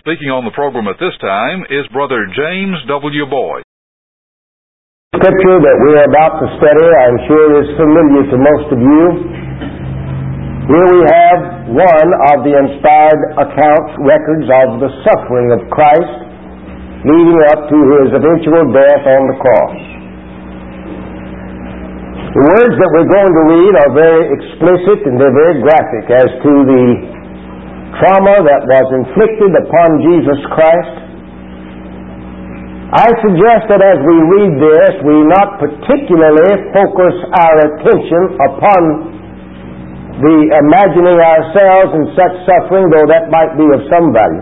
Speaking on the program at this time is Brother James W. Boyd. The scripture that we are about to study, I'm sure, is familiar to most of you. Here we have one of the inspired records of the suffering of Christ leading up to His eventual death on the cross. The words that we're going to read are very explicit and they're very graphic as to the trauma that was inflicted upon Jesus Christ. I suggest that as we read this, we not particularly focus our attention upon the imagining ourselves in such suffering, though that might be of some value.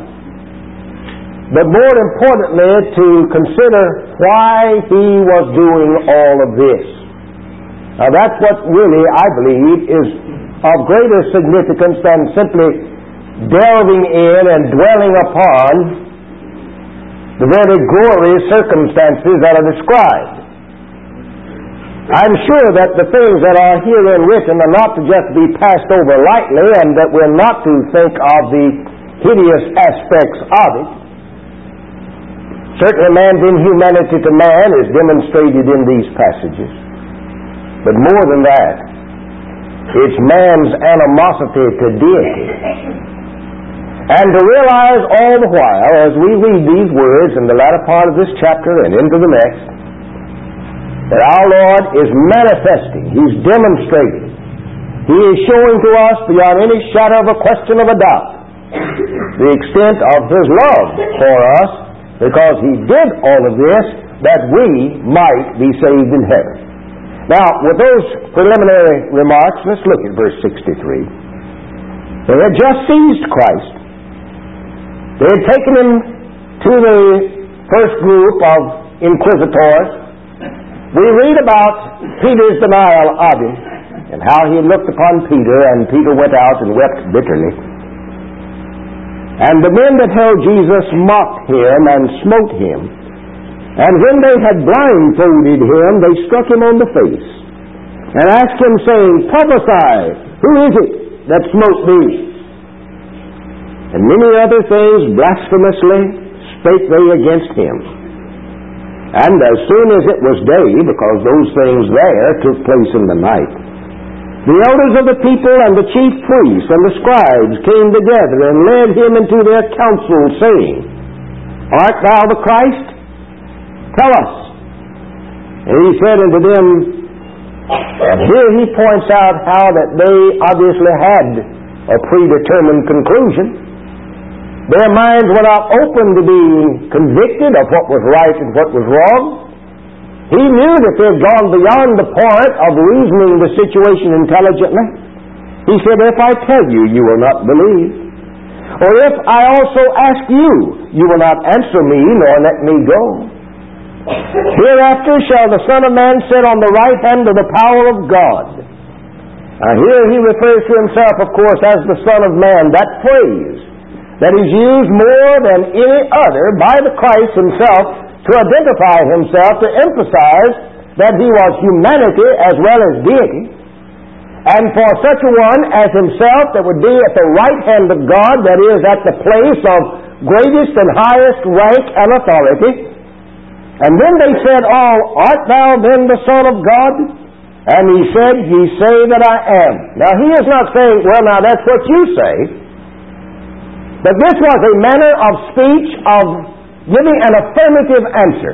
But more importantly, to consider why He was doing all of this. Now that's what really, I believe, is of greater significance than simply delving in and dwelling upon the very gory circumstances that are described. I'm sure that the things that are herein written are not to just be passed over lightly, and that we're not to think of the hideous aspects of it. Certainly man's inhumanity to man is demonstrated in these passages. But more than that, it's man's animosity to deity. And to realize all the while, as we read these words in the latter part of this chapter and into the next, that our Lord is manifesting, He's demonstrating, He is showing to us beyond any shadow of a question of a doubt the extent of His love for us, because He did all of this that we might be saved in heaven. Now, with those preliminary remarks, let's look at verse 63. They had just seized Christ. They had taken Him to the first group of inquisitors. We read about Peter's denial of Him and how he looked upon Peter, and Peter went out and wept bitterly. And the men that held Jesus mocked Him and smote Him. And when they had blindfolded Him, they struck Him on the face and asked Him, saying, Prophesy, who is it that smote thee? And many other things blasphemously spake they against Him. And as soon as it was day, because those things there took place in the night, the elders of the people and the chief priests and the scribes came together and led Him into their council, saying, Art thou the Christ? Tell us. And He said unto them, and here He points out how that they obviously had a predetermined conclusion. Their minds were not open to being convicted of what was right and what was wrong. He knew that they had gone beyond the point of reasoning the situation intelligently. He said, If I tell you, you will not believe. Or if I also ask you, you will not answer me nor let me go. Hereafter shall the Son of Man sit on the right hand of the power of God. Now here He refers to Himself, of course, as the Son of Man. That phrase that is used more than any other by the Christ Himself to identify Himself, to emphasize that He was humanity as well as deity. And for such a one as Himself that would be at the right hand of God, that is, at the place of greatest and highest rank and authority. And then they said, Art thou then the Son of God? And He said, Ye say that I am. Now He is not saying, well, now that's what you say. But this was a manner of speech of giving an affirmative answer.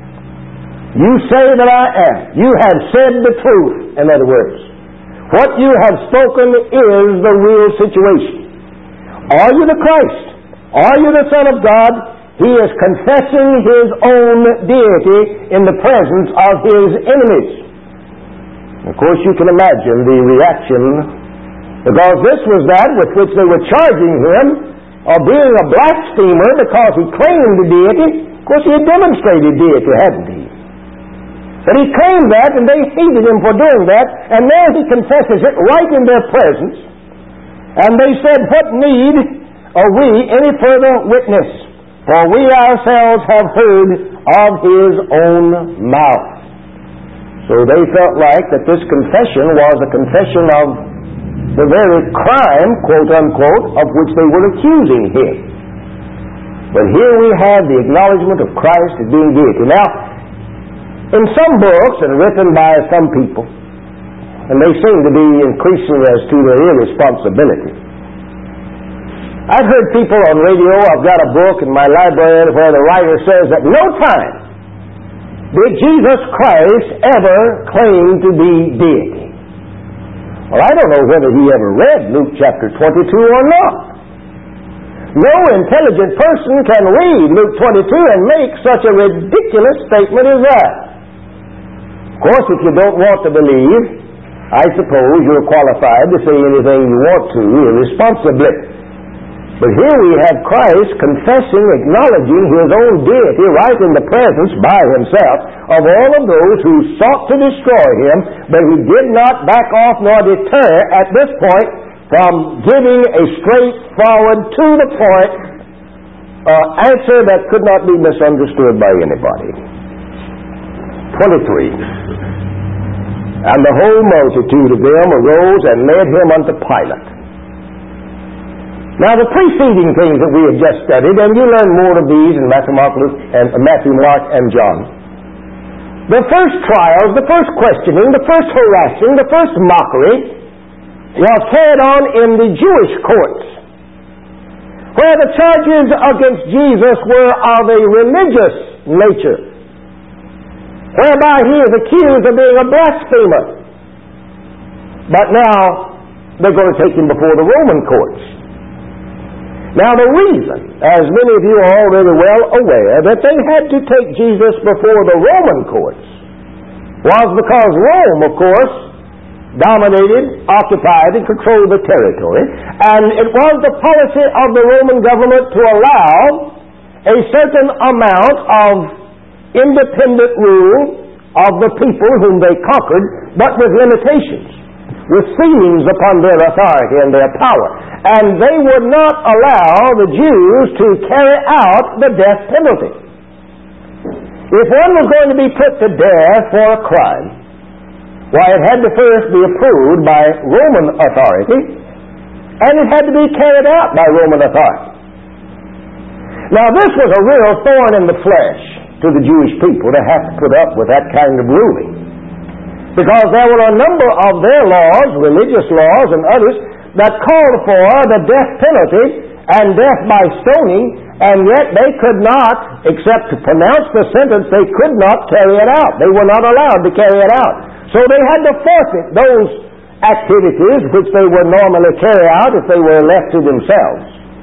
You say that I am. You have said the truth, in other words. What you have spoken is the real situation. Are you the Christ? Are you the Son of God? He is confessing His own deity in the presence of His enemies. Of course, you can imagine the reaction, because this was that with which they were charging Him of being a blasphemer because He claimed the deity. Of course, He had demonstrated deity, hadn't He? But He claimed that, and they hated Him for doing that, and now He confesses it right in their presence. And they said, What need are we any further witness? For we ourselves have heard of His own mouth. So they felt like that this confession was a confession of the very crime, quote unquote, of which they were accusing Him. But here we have the acknowledgement of Christ as being deity. Now, in some books and written by some people, and they seem to be increasing as to their irresponsibility, I've heard people on radio, I've got a book in my library where the writer says at no time did Jesus Christ ever claim to be deity. Well, I don't know whether he ever read Luke chapter 22 or not. No intelligent person can read Luke 22 and make such a ridiculous statement as that. Of course, if you don't want to believe, I suppose you're qualified to say anything you want to irresponsibly. But here we have Christ confessing, acknowledging his own deity right in the presence by himself of all of those who sought to destroy him, but he did not back off nor deter at this point from giving a straightforward, to the point answer that could not be misunderstood by anybody. 23. And the whole multitude of them arose and led him unto Pilate. Now, the preceding things that we have just studied, and you learn more of these in Matthew, Mark, and John. The first trials, the first questioning, the first harassing, the first mockery was carried on in the Jewish courts, where the charges against Jesus were of a religious nature, whereby he is accused of being a blasphemer. But now, they're going to take him before the Roman courts. Now, the reason, as many of you are already well aware, that they had to take Jesus before the Roman courts was because Rome, of course, dominated, occupied, and controlled the territory. And it was the policy of the Roman government to allow a certain amount of independent rule of the people whom they conquered, but with limitations, with ceilings upon their authority and their power. And they would not allow the Jews to carry out the death penalty. If one was going to be put to death for a crime, why, it had to first be approved by Roman authority, and it had to be carried out by Roman authority. Now, this was a real thorn in the flesh to the Jewish people to have to put up with that kind of ruling, because there were a number of their laws, religious laws and others, that called for the death penalty and death by stoning, and yet they could not, except to pronounce the sentence, they could not carry it out. They were not allowed to carry it out. So they had to forfeit those activities which they would normally carry out if they were left to themselves.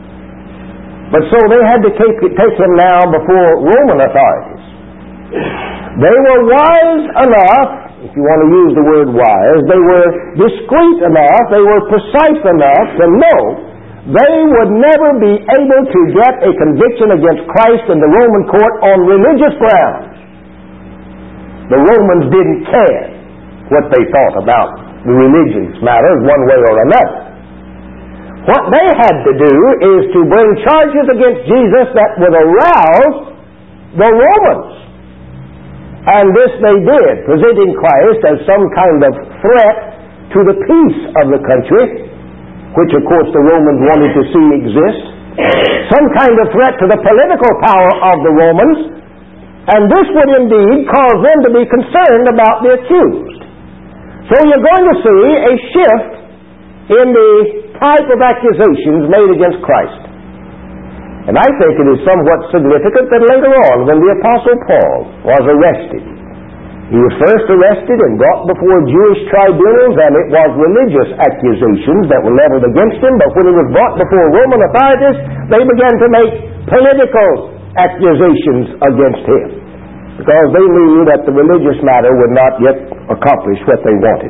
But so they had to take him now before Roman authorities. They were wise enough, if you want to use the word wise, they were discreet enough, they were precise enough to know they would never be able to get a conviction against Christ in the Roman court on religious grounds. The Romans didn't care what they thought about the religious matters one way or another. What they had to do is to bring charges against Jesus that would arouse the Romans. And this they did, presenting Christ as some kind of threat to the peace of the country, which of course the Romans wanted to see exist, some kind of threat to the political power of the Romans, and this would indeed cause them to be concerned about the accused. So you're going to see a shift in the type of accusations made against Christ. And I think it is somewhat significant that later on, when the Apostle Paul was arrested, he was first arrested and brought before Jewish tribunals, and it was religious accusations that were leveled against him, but when he was brought before Roman authorities, they began to make political accusations against him, because they knew that the religious matter would not yet accomplish what they wanted.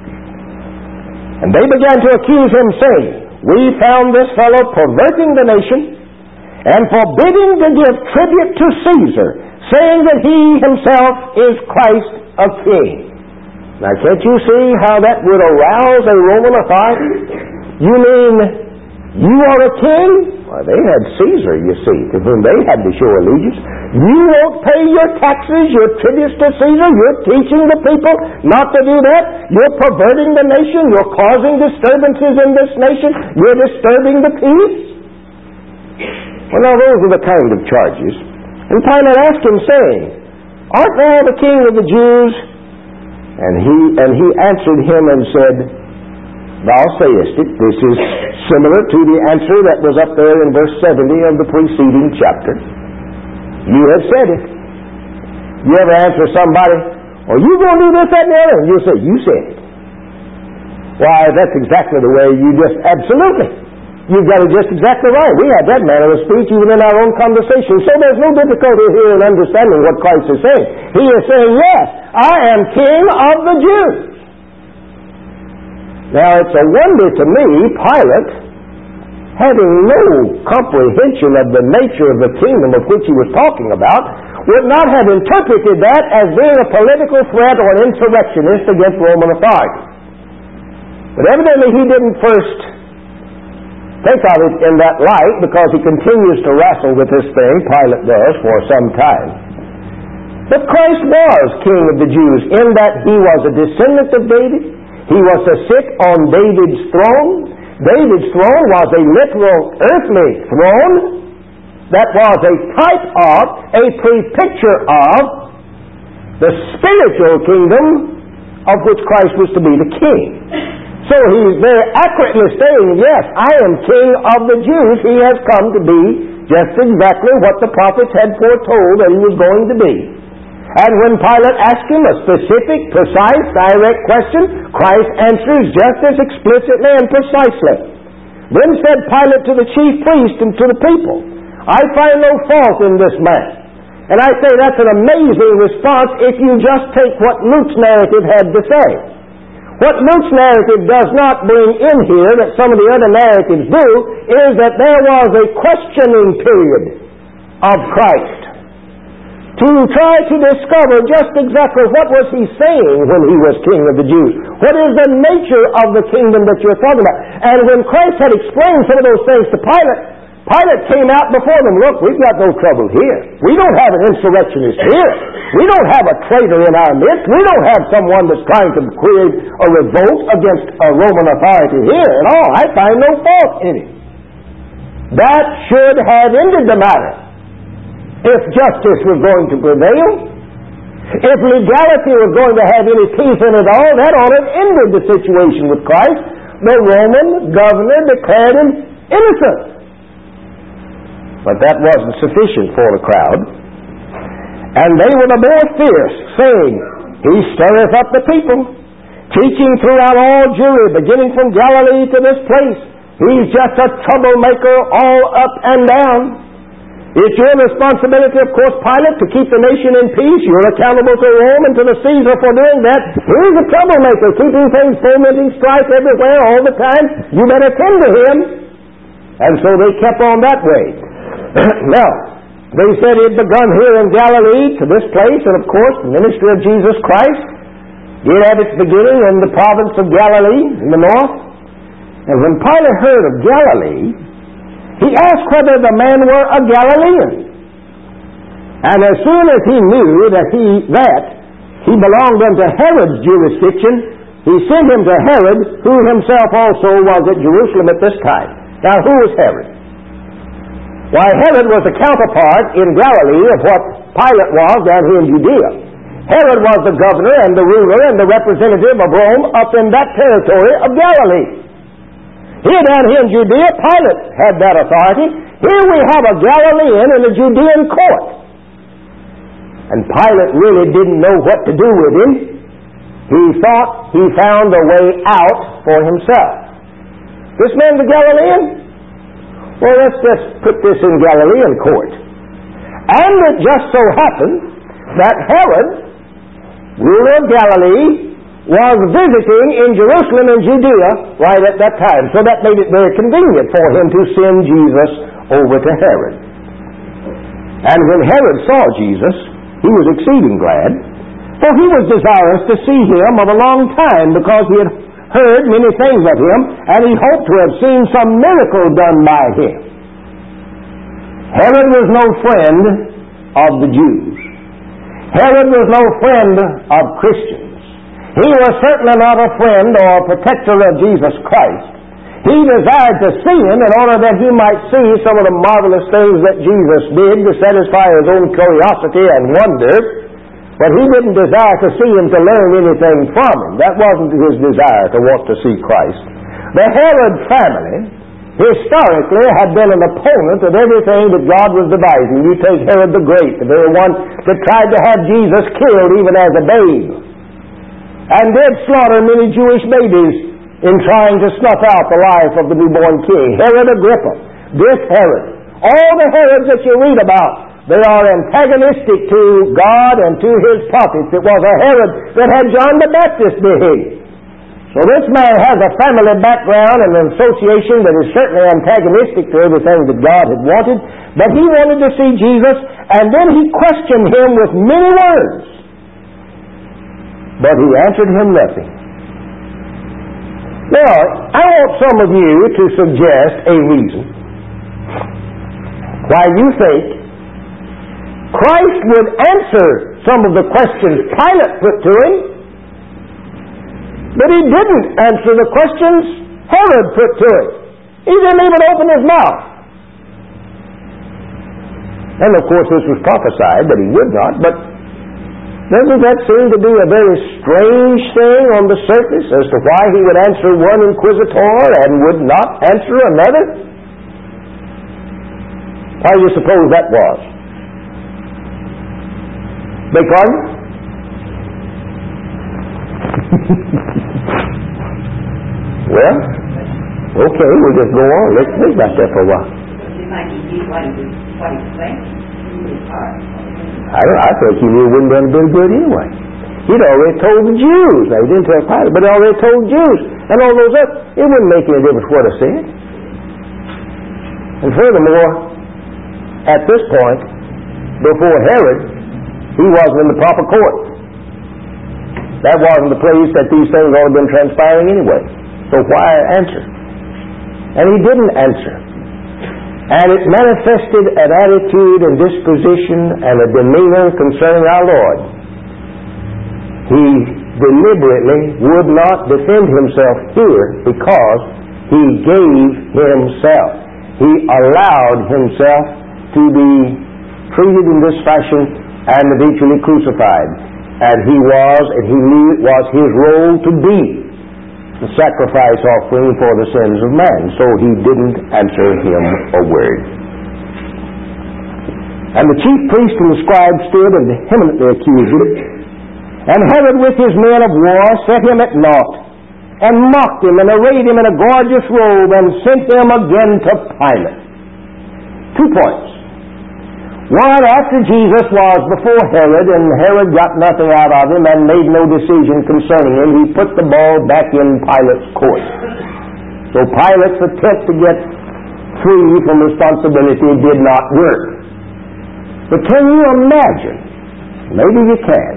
And they began to accuse him, saying, "We found this fellow perverting the nation and forbidding to give tribute to Caesar, saying that he himself is Christ a king." Now, can't you see how that would arouse a Roman authority? You mean you are a king? Well, they had Caesar, you see, to whom they had to show allegiance. You won't pay your taxes, your tributes to Caesar. You're teaching the people not to do that. You're perverting the nation. You're causing disturbances in this nation. You're disturbing the peace. Well, now those are the kind of charges. And Pilate asked him, saying, Art thou the king of the Jews? And he answered him and said, Thou sayest it. This is similar to the answer that was up there in verse 70 of the preceding chapter. You have said it. You ever answer somebody, you going to do this, that, and the other? And you'll say, you said it. Why, that's exactly the way you just, absolutely. You've got it just exactly right. We have that manner of speech even in our own conversation. So there's no difficulty here in understanding what Christ is saying. He is saying, yes, I am King of the Jews. Now, it's a wonder to me, Pilate, having no comprehension of the nature of the kingdom of which he was talking about, would not have interpreted that as being a political threat or an insurrectionist against Roman authority. But evidently he didn't first think of it in that light, because he continues to wrestle with this thing, Pilate does, for some time. But Christ was King of the Jews in that he was a descendant of David. He was to sit on David's throne. David's throne was a literal earthly throne that was a type of, a pre-picture of, the spiritual kingdom of which Christ was to be the king. So he's very accurately saying, yes, I am King of the Jews. He has come to be just exactly what the prophets had foretold that he was going to be. And when Pilate asked him a specific, precise, direct question, Christ answers just as explicitly and precisely. Then said Pilate to the chief priest and to the people, I find no fault in this man. And I say that's an amazing response if you just take what Luke's narrative had to say. What Luke's narrative does not bring in here that some of the other narratives do is that there was a questioning period of Christ to try to discover just exactly what was he saying when he was King of the Jews. What is the nature of the kingdom that you're talking about? And when Christ had explained some of those things to Pilate, Pilate came out before them, look, we've got no trouble here. We don't have an insurrectionist here. We don't have a traitor in our midst. We don't have someone that's trying to create a revolt against a Roman authority here at all. I find no fault in it. That should have ended the matter if justice was going to prevail. If legality was going to have any peace in it all, that ought to have ended the situation with Christ. The Roman governor declared him innocent. But that wasn't sufficient for the crowd. And they were the more fierce, saying, He stirreth up the people, teaching throughout all Judea, beginning from Galilee to this place. He's just a troublemaker all up and down. It's your responsibility, of course, Pilate, to keep the nation in peace. You're accountable to Rome and to the Caesar for doing that. He's a troublemaker, keeping things fomenting strife everywhere all the time. You better tend to him. And so they kept on that way. Now, they said he had begun here in Galilee to this place, and of course the ministry of Jesus Christ did have its beginning in the province of Galilee in the north. And when Pilate heard of Galilee, he asked whether the man were a Galilean. And as soon as he knew that he belonged unto Herod's jurisdiction, he sent him to Herod, who himself also was at Jerusalem at this time. Now, who was Herod? Why, Herod was a counterpart in Galilee of what Pilate was down here in Judea. Herod was the governor and the ruler and the representative of Rome up in that territory of Galilee. Here down here in Judea, Pilate had that authority. Here we have a Galilean in a Judean court. And Pilate really didn't know what to do with him. He thought he found a way out for himself. This man's a Galilean? Well, let's just put this in Galilean court. And it just so happened that Herod, ruler of Galilee, was visiting in Jerusalem and Judea right at that time. So that made it very convenient for him to send Jesus over to Herod. And when Herod saw Jesus, he was exceeding glad, for he was desirous to see him of a long time, because he had heard many things of him, and he hoped to have seen some miracle done by him. Herod was no friend of the Jews. Herod was no friend of Christians. He was certainly not a friend or a protector of Jesus Christ. He desired to see him in order that he might see some of the marvelous things that Jesus did to satisfy his own curiosity and wonder. But he didn't desire to see him to learn anything from him. That wasn't his desire, to want to see Christ. The Herod family, historically, had been an opponent of everything that God was devising. You take Herod the Great, the very one that tried to have Jesus killed even as a babe, and did slaughter many Jewish babies in trying to snuff out the life of the newborn king. Herod Agrippa, this Herod, all the Herods that you read about, they are antagonistic to God and to His prophets. It was a Herod that had John the Baptist beheaded. So this man has a family background and an association that is certainly antagonistic to everything that God had wanted. But he wanted to see Jesus, and then he questioned him with many words. But he answered him nothing. Now, I want some of you to suggest a reason why you think Christ would answer some of the questions Pilate put to him, but he didn't answer the questions Herod put to him. He didn't even open his mouth. And of course this was prophesied that he would not, but doesn't that seem to be a very strange thing on the surface as to why he would answer one inquisitor and would not answer another? How do you suppose that was? Beg pardon? Well, okay, we'll just go on. Let's think about that for a while. I think he knew it wouldn't have been good anyway. He'd already told the Jews. Now, he didn't tell Pilate, but he already told Jews. And all those others. It wouldn't make any difference what I said. And furthermore, at this point, before Herod, he wasn't in the proper court. That wasn't the place that these things ought to have been transpiring anyway. So why answer? And he didn't answer. And it manifested an attitude and disposition and a demeanor concerning our Lord. He deliberately would not defend himself here because he gave himself. He allowed himself to be treated in this fashion and eventually crucified. And he was, and he knew it was his role to be the sacrifice offering for the sins of man. So he didn't answer him a word. And the chief priest and the scribe stood and vehemently accused him. And Herod with his men of war set him at naught, and mocked him, and arrayed him in a gorgeous robe, and sent him again to Pilate. 2 points. One, after Jesus was before Herod, and Herod got nothing out of him and made no decision concerning him, he put the ball back in Pilate's court. So Pilate's attempt to get free from responsibility did not work. But can you imagine, maybe you can,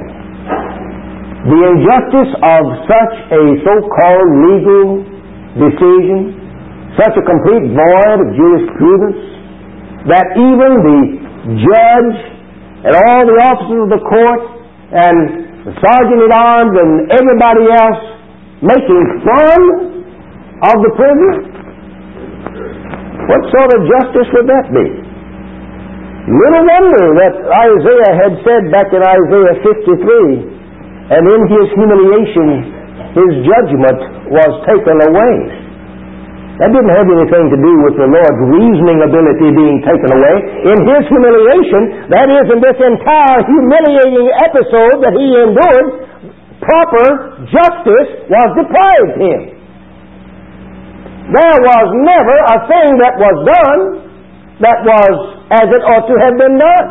the injustice of such a so-called legal decision, such a complete void of jurisprudence, that even the judge and all the officers of the court and the sergeant at arms and everybody else making fun of the prisoner? What sort of justice would that be? Little wonder that Isaiah had said back in Isaiah 53, and in his humiliation his judgment was taken away. That didn't have anything to do with the Lord's reasoning ability being taken away. In his humiliation, that is, in this entire humiliating episode that he endured, proper justice was deprived him. There was never a thing that was done that was as it ought to have been done.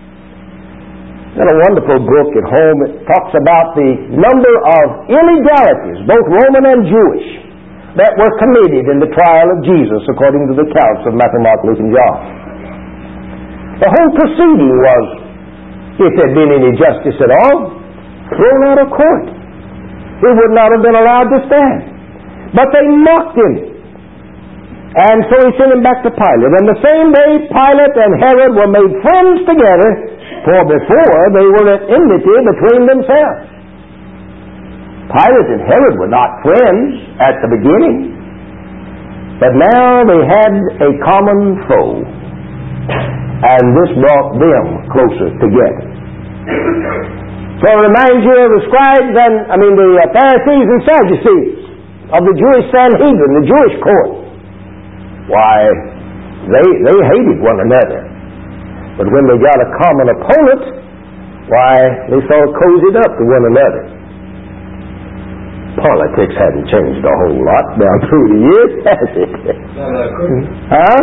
Got a wonderful book at home that talks about the number of illegalities, both Roman and Jewish, that were committed in the trial of Jesus according to the accounts of Matthew, Mark, Luke, and John. The whole proceeding was, if there had been any justice at all, thrown out of court. He would not have been allowed to stand. But they mocked him. And so he sent him back to Pilate. And the same day Pilate and Herod were made friends together, for before they were at enmity between themselves. Pilate and Herod were not friends at the beginning. But now they had a common foe, and this brought them closer together. So it reminds you of the scribes the Pharisees and Sadducees of the Jewish Sanhedrin, the Jewish court. Why, they hated one another. But when they got a common opponent, why, they sort of cozied up to one another. Politics hadn't changed a whole lot down through the years, has it? Huh?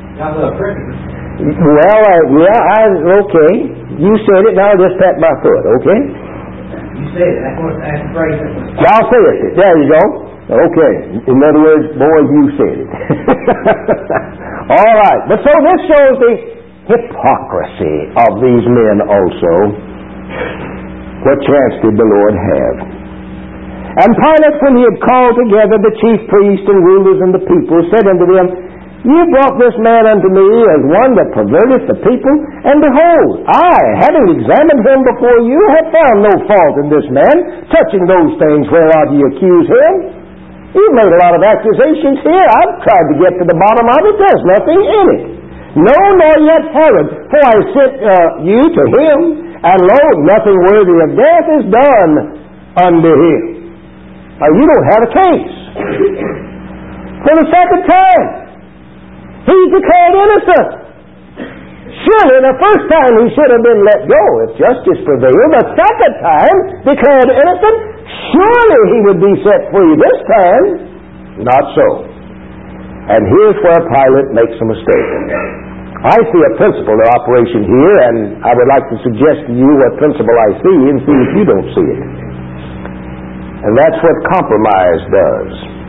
Well, okay. You said it, now I'll just pat my foot, okay? You said it. That's the phrase. I'll say it. There you go. Okay. In other words, boy, you said it. All right. But so this shows the hypocrisy of these men also. What chance did the Lord have? And Pilate, when he had called together the chief priests and rulers and the people, said unto them, Ye brought this man unto me as one that perverteth the people, and behold, I, having examined him before you, have found no fault in this man, touching those things whereof ye accuse him. You've made a lot of accusations here. I've tried to get to the bottom of it. There's nothing in it. No, nor yet Herod, for I sent you to him, and lo, nothing worthy of death is done unto him. Now, you don't have a case. For the second time, he's declared innocent. Surely the first time he should have been let go if justice prevailed. The second time, declared innocent, surely he would be set free this time. Not so. And here's where Pilate makes a mistake. I see a principle of operation here, and I would like to suggest to you what principle I see and see if you don't see it. And that's what compromise does.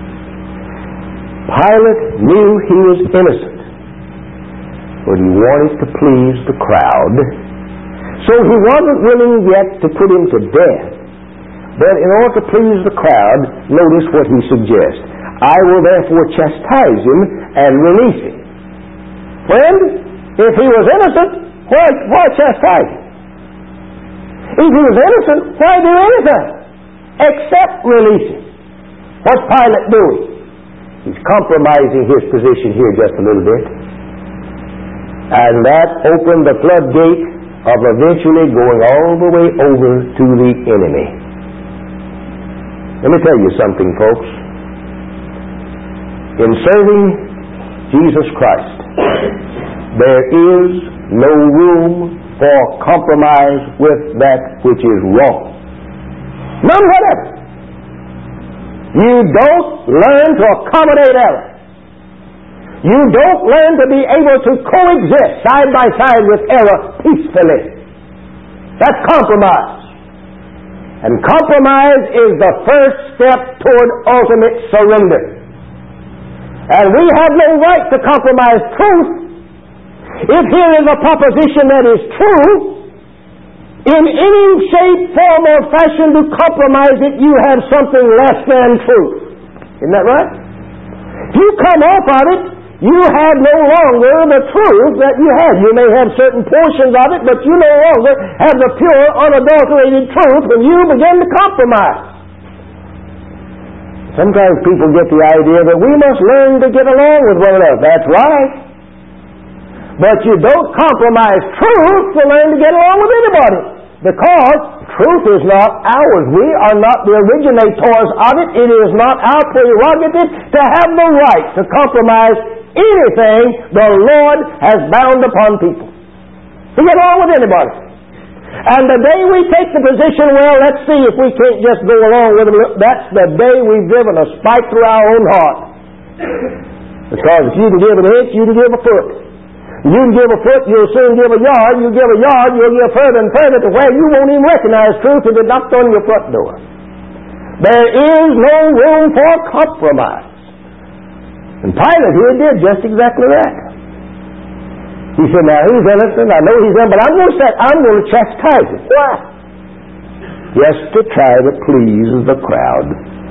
Pilate knew he was innocent, but he wanted to please the crowd. So he wasn't willing yet to put him to death. But in order to please the crowd, notice what he suggests. I will therefore chastise him and release him. Friend, if he was innocent, why chastise him? If he was innocent, why do anything except release him? What's Pilate doing? He's compromising his position here just a little bit. And that opened the floodgate of eventually going all the way over to the enemy. Let me tell you something, folks. In serving Jesus Christ, there is no room for compromise with that which is wrong. None whatever. You don't learn to accommodate error. You don't learn to be able to coexist side by side with error peacefully. That's compromise. And compromise is the first step toward ultimate surrender. And we have no right to compromise truth. If here is a proposition that is true, in any shape, form, or fashion to compromise it, you have something less than truth. Isn't that right? If you come off of it, you have no longer the truth that you had. You may have certain portions of it, but you no longer have the pure, unadulterated truth when you begin to compromise. Sometimes people get the idea that we must learn to get along with one another. That's right. But you don't compromise truth to learn to get along with anybody. Because truth is not ours. We are not the originators of it. It is not our prerogative to have the right to compromise anything the Lord has bound upon people. To get along with anybody. And the day we take the position, well, let's see if we can't just go along with them, that's the day we've driven a spike through our own heart. Because if you can give an inch, you can give a foot. You can give a foot, you'll soon give a yard. You give a yard, you'll give further and further to where you won't even recognize truth if it knocked on your front door. There is no room for compromise. And Pilate here did just exactly that. He said, now he's innocent, I know he's innocent, but I'm going to chastise him. Why? Just to try to please the crowd.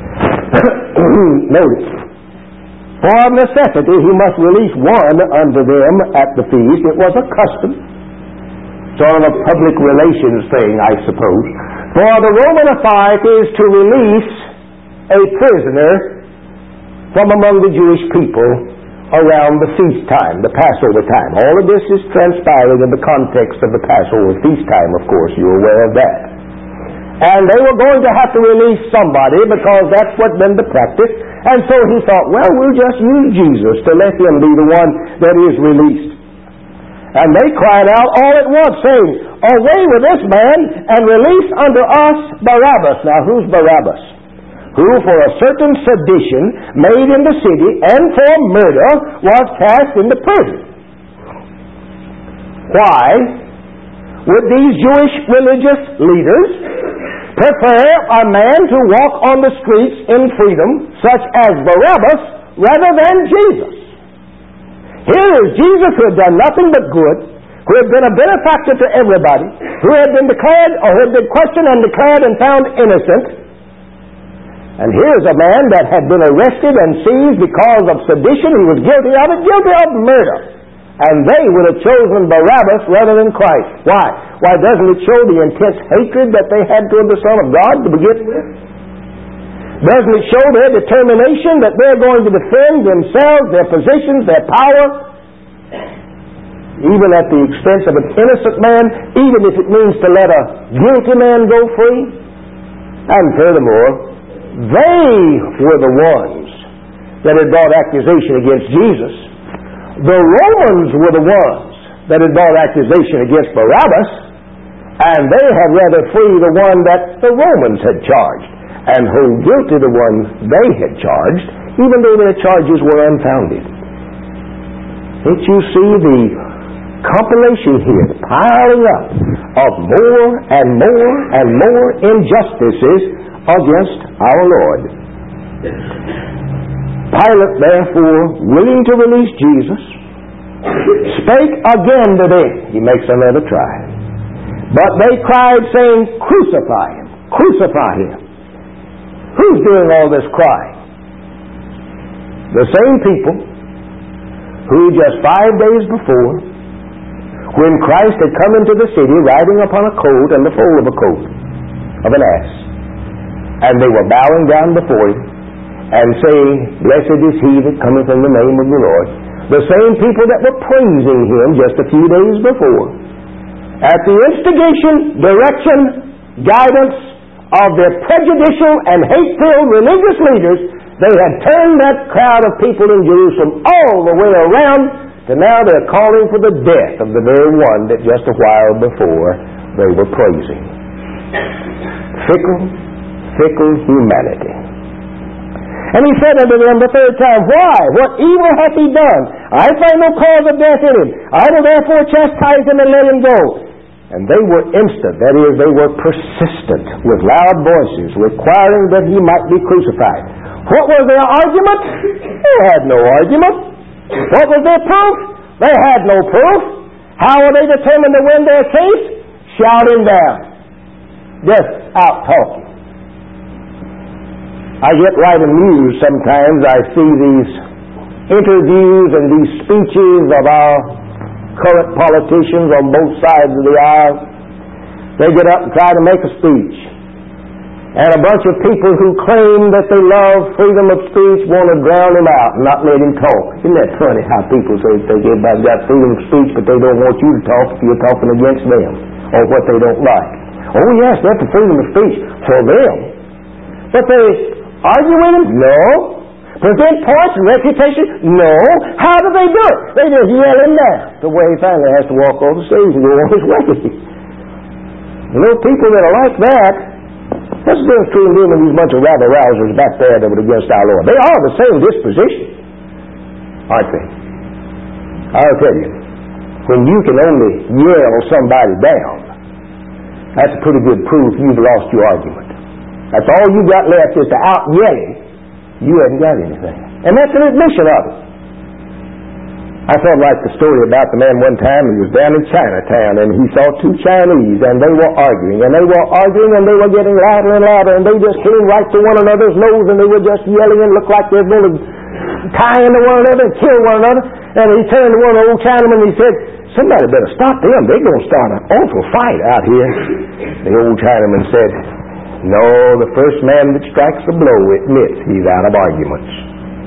Notice, for of necessity he must release one unto them at the feast. It was a custom, sort of a public relations thing, I suppose. For the Roman authorities to release a prisoner from among the Jewish people around the feast time, the Passover time. All of this is transpiring in the context of the Passover feast time, of course. You're aware of that. And they were going to have to release somebody because that's what been the practice. And so he thought, well, we'll just use Jesus to let him be the one that is released. And they cried out all at once, saying, away with this man, and release unto us Barabbas. Now, who's Barabbas? Who for a certain sedition made in the city and for murder was cast into prison. Why would these Jewish religious leaders prefer a man to walk on the streets in freedom, such as Barabbas, rather than Jesus? Here is Jesus, who had done nothing but good, who had been a benefactor to everybody, who had been declared, or had been questioned and declared and found innocent. And here's a man that had been arrested and seized because of sedition. He was guilty of it, guilty of murder. And they would have chosen Barabbas rather than Christ. Why? Why, doesn't it show the intense hatred that they had toward the Son of God to begin with? Doesn't it show their determination that they're going to defend themselves, their positions, their power, even at the expense of an innocent man, even if it means to let a guilty man go free? And furthermore, they were the ones that had brought accusation against Jesus. The Romans were the ones that had brought accusation against Barabbas, and they had rather free the one that the Romans had charged, and hold guilty the one they had charged, even though their charges were unfounded. Don't you see the compilation here, piling up of more and more and more injustices against our Lord? Pilate, therefore, willing to release Jesus, spake again to them. He makes another try. But they cried, saying, crucify him, crucify him. Who's doing all this crying? The same people who just 5 days before, when Christ had come into the city riding upon a colt and the foal of a colt of an ass, and they were bowing down before him and saying, blessed is he that cometh in the name of the Lord. The same people that were praising him just a few days before, at the instigation, direction, guidance of their prejudicial and hate-filled religious leaders, they had turned that crowd of people in Jerusalem all the way around to now they're calling for the death of the very one that just a while before they were praising. Fickle humanity. And he said unto them the third time, why? What evil hath he done? I find no cause of death in him. I will therefore chastise him and let him go. And they were instant, that is, they were persistent with loud voices, requiring that he might be crucified. What was their argument? They had no argument. What was their proof? They had no proof. How were they determined to win their case? Shouting down. Just out talking. I get right amused sometimes. I see these interviews and these speeches of our current politicians on both sides of the aisle. They get up and try to make a speech. And a bunch of people who claim that they love freedom of speech want to drown him out and not let him talk. Isn't that funny how people say everybody's got freedom of speech, but they don't want you to talk if you're talking against them or what they don't like. Oh yes, that's the freedom of speech for them. But they argue with him? No. Present points and reputation? No. How do they do it? They just yell him down to where he finally has to walk over the stage and go on his way. You know, people that are like that, what's the difference between them and these bunch of rabble-rousers back there that were against our Lord? They are the same disposition, aren't they? I'll tell you, when you can only yell somebody down, that's a pretty good proof you've lost your argument. That's all you got left is to out-yelling. You haven't got anything. And that's an admission of it. I thought like the story about the man one time, he was down in Chinatown and he saw two Chinese and they were arguing and they were getting louder and louder and they just came right to one another's nose and they were just yelling and looked like they were going to tie into one another and kill one another. And he turned to one old Chinaman and he said, somebody better stop them. They're going to start an awful fight out here. The old Chinaman said, no, the first man that strikes a blow admits he's out of arguments.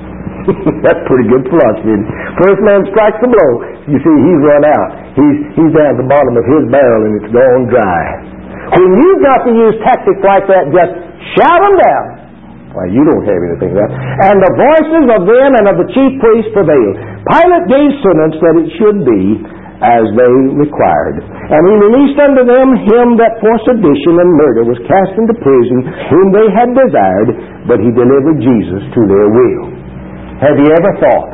That's pretty good philosophy. First man strikes the blow. You see, he's run out. He's down at the bottom of his barrel and it's gone dry. When you've got to use tactics like that, just shout them down. Why, you don't have anything like that. And the voices of them and of the chief priests prevailed. Pilate gave sentence that it should be as they required. And he released unto them him that for sedition and murder was cast into prison, whom they had desired, but he delivered Jesus to their will. Have you ever thought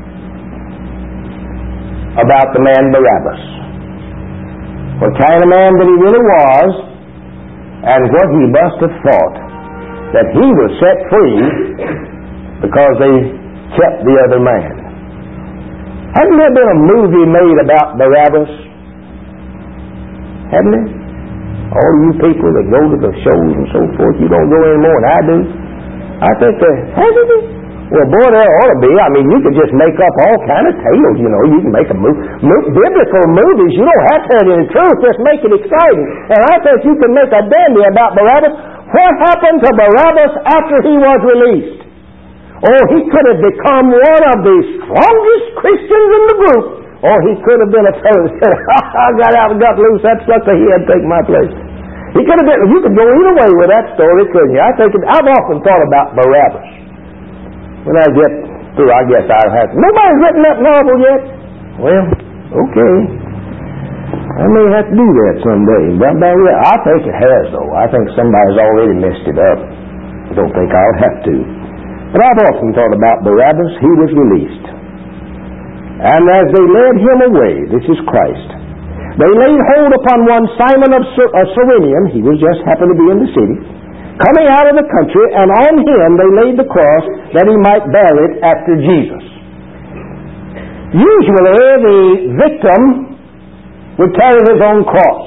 about the man Barabbas? What kind of man that he really was, and what he must have thought that he was set free because they kept the other man. Hasn't there been a movie made about Barabbas? Haven't there? All you people that go to the shows and so forth, you don't go anymore, and I do. I think there hasn't it? Well, boy, there ought to be. I mean, you could just make up all kind of tales, you know. You can make biblical movies. You don't have to have any truth. Just make it exciting. And I think you can make a dandy about Barabbas. What happened to Barabbas after he was released? Oh, he could have become one of the strongest Christians in the group. Or he could have been a fellow that said, I got out and got loose. That sucker, he had to take my place. He could have been. You could go either way with that story, couldn't you? I've often thought about Barabbas. When I get through, I guess I'll have. Nobody's written that novel yet? Well, okay. I may have to do that someday. I think it has, though. I think somebody's already messed it up. I don't think I'll have to. But I've often thought about Barabbas. He was released. And as they led him away, this is Christ, they laid hold upon one Simon of Cyrenian. He was just happened to be in the city, coming out of the country, and on him they laid the cross that he might bear it after Jesus. Usually the victim would carry his own cross.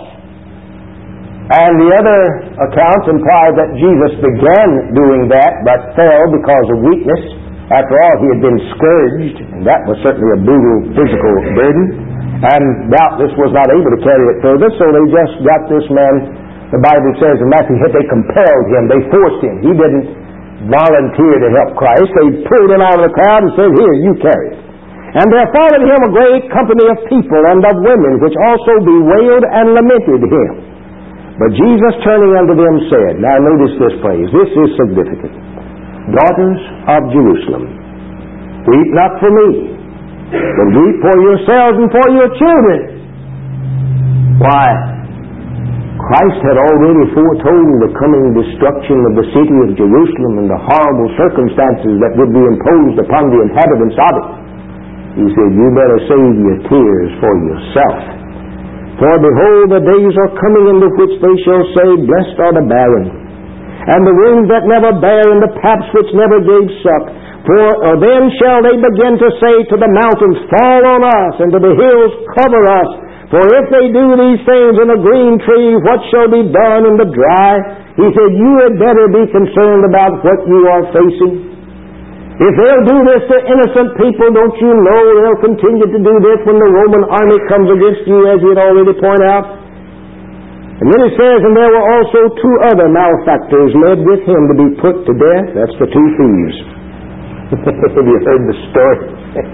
And the other accounts imply that Jesus began doing that, but fell because of weakness. After all, he had been scourged, and that was certainly a brutal physical burden, and doubtless was not able to carry it further, so they just got this man. The Bible says in Matthew, they compelled him, they forced him. He didn't volunteer to help Christ. They pulled him out of the crowd and said, here, you carry it. And there followed him a great company of people and of women, which also bewailed and lamented him. But Jesus, turning unto them, said, now notice this phrase, this is significant. Daughters of Jerusalem, weep not for me, but weep for yourselves and for your children. Why? Christ had already foretold the coming destruction of the city of Jerusalem and the horrible circumstances that would be imposed upon the inhabitants of it. He said, you better save your tears for yourself. For behold, the days are coming in the which they shall say, blessed are the barren, and the wombs that never bare, and the paps which never gave suck. For then shall they begin to say to the mountains, fall on us, and to the hills, cover us. For if they do these things in a green tree, what shall be done in the dry? He said, you had better be concerned about what you are facing. If they'll do this to innocent people, don't you know they'll continue to do this when the Roman army comes against you, as he had already pointed out? And then it says, and there were also two other malefactors led with him to be put to death. That's the two thieves. Have you heard the story?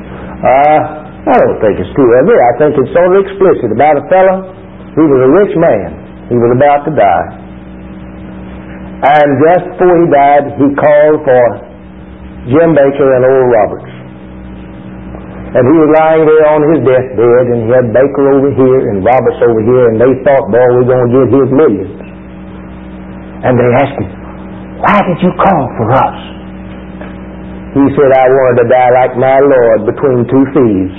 I don't think it's too heavy. I think it's sort of explicit about a fellow. He was a rich man. He was about to die. And just before he died, he called for Jim Baker and Oral Roberts. And he was lying there on his deathbed, and he had Baker over here and Roberts over here, and they thought, boy, we're going to get his millions. And they asked him, why did you call for us? He said, I wanted to die like my Lord between two thieves.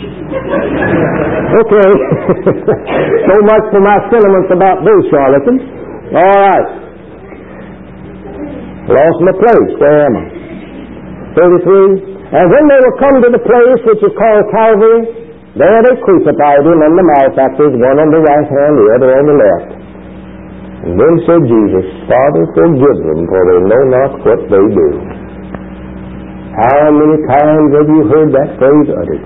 Okay. So much for my sentiments about those charlatans. All right. Lost my place. Where am I? 33. And when they were come to the place which is called Calvary, there they crucified him and the malefactors, one on the right hand, the other on the left. And then said Jesus, Father, forgive them, for they know not what they do. How many times have you heard that phrase uttered?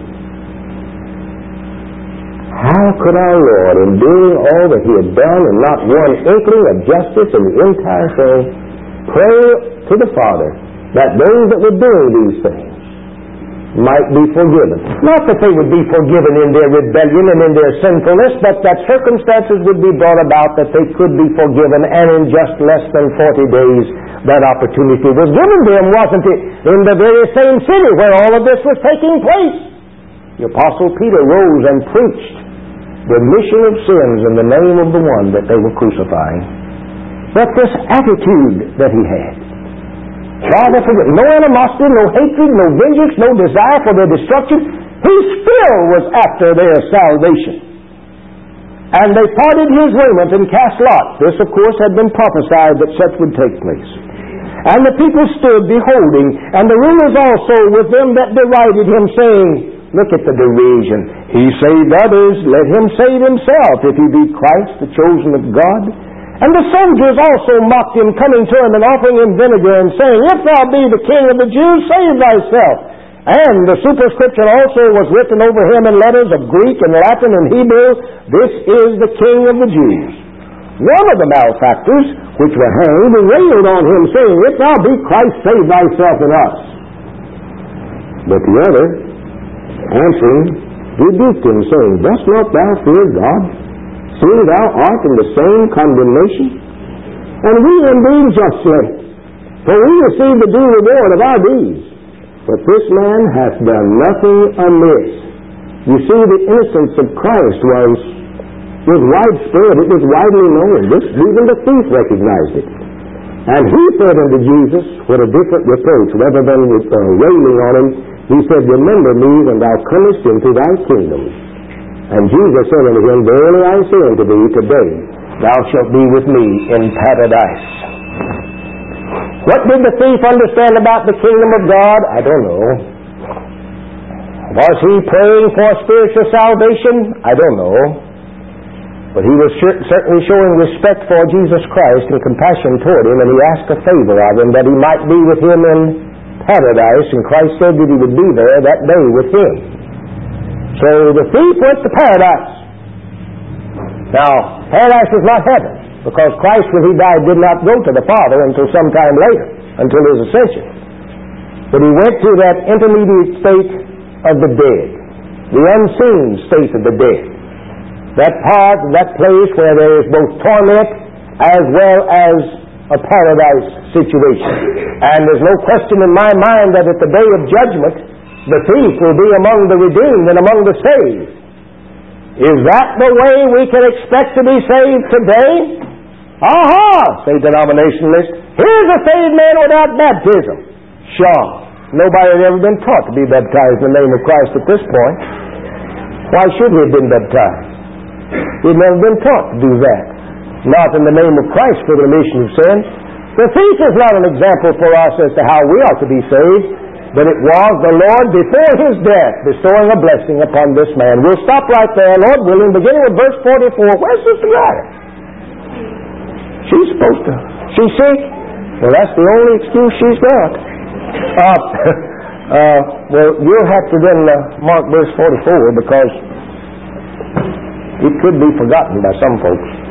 How could our Lord, in doing all that he had done and not one inkling of justice in the entire thing, pray to the Father that those that were doing these things might be forgiven. Not that they would be forgiven in their rebellion and in their sinfulness, but that circumstances would be brought about that they could be forgiven, and in just less than 40 days that opportunity was given to them, wasn't it? In the very same city where all of this was taking place. The Apostle Peter rose and preached the remission of sins in the name of the one that they were crucifying. But this attitude that he had, Father, forgive, no animosity, no hatred, no vengeance, no desire for their destruction. He still was after their salvation. And they parted his raiment and cast lots. This, of course, had been prophesied that such would take place. And the people stood beholding, and the rulers also with them that derided him, saying, look at the derision. He saved others, let him save himself, if he be Christ, the chosen of God. And the soldiers also mocked him, coming to him and offering him vinegar, and saying, if thou be the King of the Jews, save thyself. And the superscription also was written over him in letters of Greek and Latin and Hebrew, this is the King of the Jews. One of the malefactors, which were hanged, railed on him, saying, if thou be Christ, save thyself and us. But the other, answering, rebuked him, saying, dost not thou fear God? See, thou art in the same condemnation, and we indeed justly, for we receive the due reward of our deeds. But this man hath done nothing amiss. You see, the innocence of Christ was widespread. It was widely known. Even the thief recognized it. And he said unto Jesus, with a different reproach, rather than railing on him, he said, remember me when thou comest into thy kingdom. And Jesus said unto him, verily I say unto thee, today thou shalt be with me in paradise. What did the thief understand about the kingdom of God? I don't know. Was he praying for spiritual salvation? I don't know. But he was certainly showing respect for Jesus Christ and compassion toward him, and he asked a favor of him that he might be with him in paradise, and Christ said that he would be there that day with him. So the thief went to paradise. Now, paradise is not heaven, because Christ, when he died, did not go to the Father until some time later, until his ascension. But he went to that intermediate state of the dead, the unseen state of the dead. That part, that place where there is both torment as well as a paradise situation. And there's no question in my mind that at the day of judgment, the thief will be among the redeemed and among the saved. Is that the way we can expect to be saved today? Aha! Say denominationalists. Here's a saved man without baptism. Sure. Nobody had ever been taught to be baptized in the name of Christ at this point. Why should he have been baptized? He'd never been taught to do that. Not in the name of Christ for the remission of sin. The thief is not an example for us as to how we are to be saved, but it was the Lord before his death bestowing a blessing upon this man. We'll stop right there, Lord willing, beginning with verse 44. Where's Sister Ryder? She's supposed to. She's sick? Well, that's the only excuse she's got. Well, you'll have to then mark verse 44, because it could be forgotten by some folks.